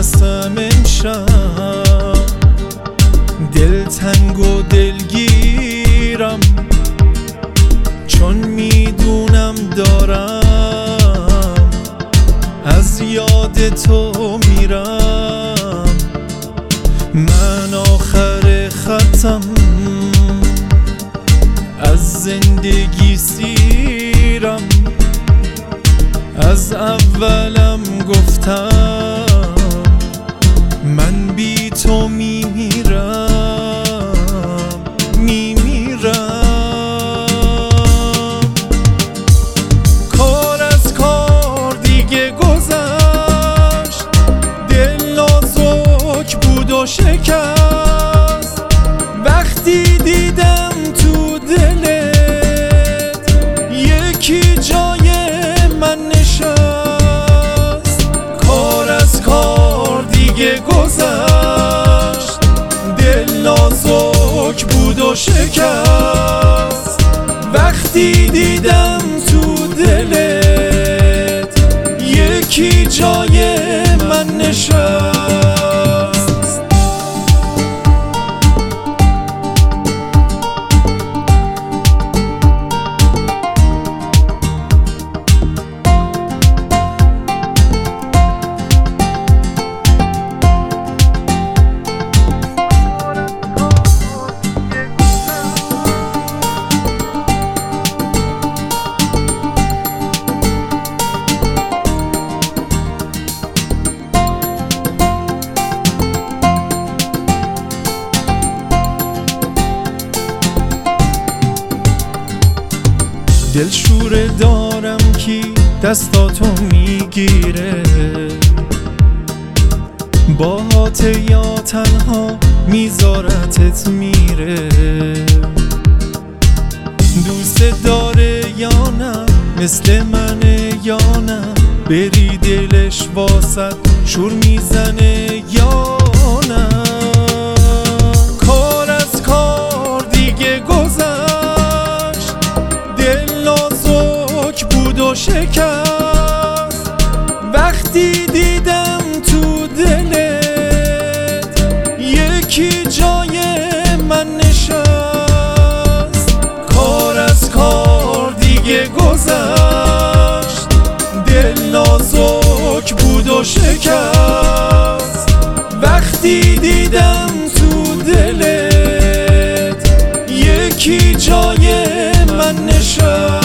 هستم امشب، دلتنگ و دلگیرم، چون میدونم دارم از یاد تو میرم. من آخر خطم، از زندگی سیرم، از اولم گفتم من بی تو میمیرم. کار از کار دیگه گذشت، دل نازک بود و شکست، وقتی دیدم تو دلت یکی جای من نشست. کار از کار دیگه گذشت، دل نازک بود و شکست، وقتی دیدم تو دلت یکی جای من نشست. دلشوره دارم کی دستاتو میگیره، باهات یا تنها میذارتت میره. دوست داره یا نه، مثل منه یا نه، بری دلش واسط شور میزنه یا نه. کار از کار دیگه گذشت، دل نازک بود و شکست، وقتی دیدم تو دلت یکی جای من نشست. کار از کار دیگه گذشت، دل نازک بود و شکست، وقتی دیدم تو دلت یکی جای من نشست.